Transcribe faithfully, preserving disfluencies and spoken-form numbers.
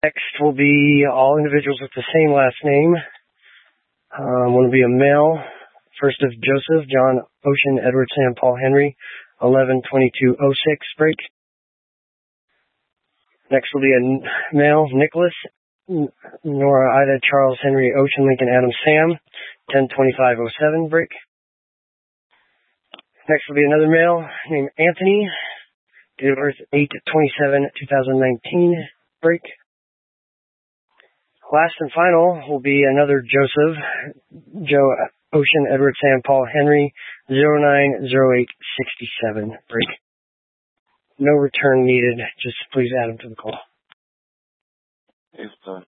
Next will be all individuals with the same last name. Um, will be a male. First of Joseph, John, Ocean, Edward, Sam, Paul, Henry, eleven twenty-two oh six break. Next will be a male, Nicholas, Nora, Ida, Charles, Henry, Ocean, Lincoln, Adam, Sam, ten twenty-five oh seven break. Next will be another male named Anthony, date of birth eight twenty-seven twenty nineteen break. Last and final will be another Joseph, Joe, Ocean, Edward, Sam, Paul, Henry, zero nine zero eight six seven break. No return needed. Just please add them to the call. Yes, sir.